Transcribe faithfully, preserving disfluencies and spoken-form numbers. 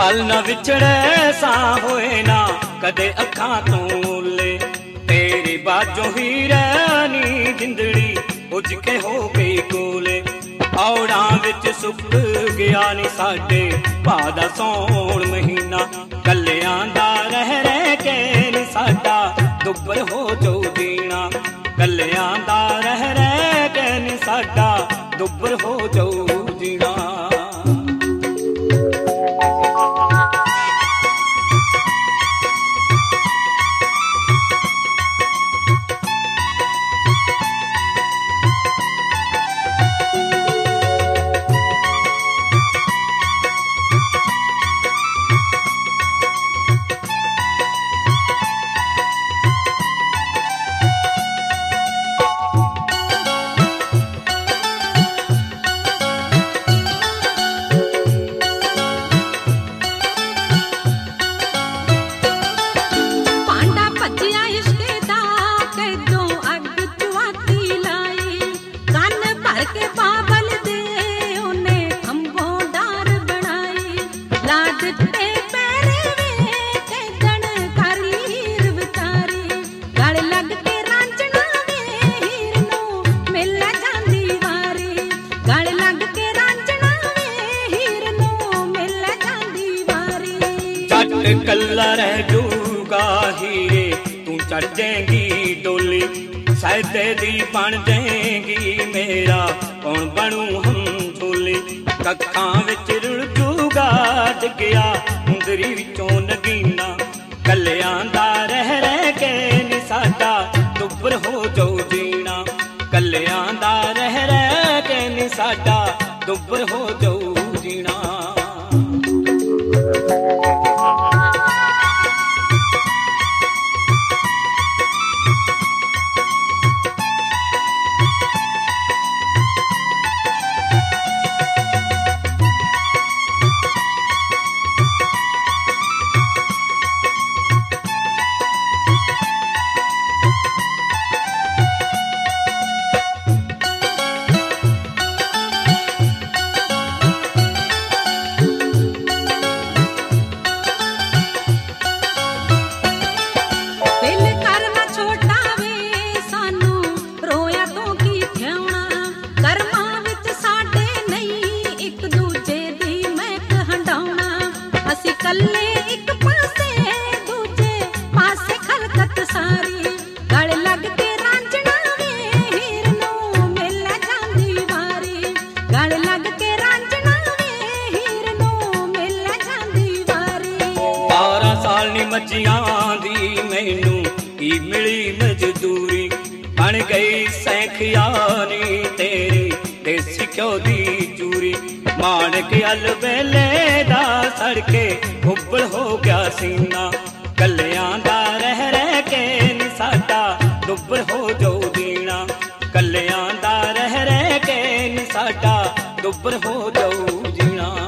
पल न विछड़े सा होए ना कदे अखां तो ले तेरी बाजों ही रहनी जिंदड़ी उज के हो गई कोले औड़ा विच सुक गया नी साडे भा दा सौण महीना कलियां दा रह रह के नी साडा दुब्बर हो जो जीना कलियां दा रह रह के नी साडा दुब्बर हो जो जीना। कल्ला रह जूगा हीरे तू चढ़ जाएगी डोली सैदे दी बन जाएगी मेरा कौन बनू हम झोली कक्खां विच रुड़ जूगा डिग्या मुंदरी विचों नगीना कलियां दा रह रह के नी साडा दुब्बर हो जाऊ जीना कलियां दा रह रह के नी साडा दुब्बर हो जाऊ जीना। मजियां दी मैनू की मिली मजदूरी बन गई सैखियानी तेरी देसी घ्यो दी चूरी माणक अल वेले दा सड़के उबल हो गया सीना कलियां दा रह रह के नी साडा दुब्बर हो जो जीना कलियां दा रह रह के नी साडा दुब्बर हो जो जीना।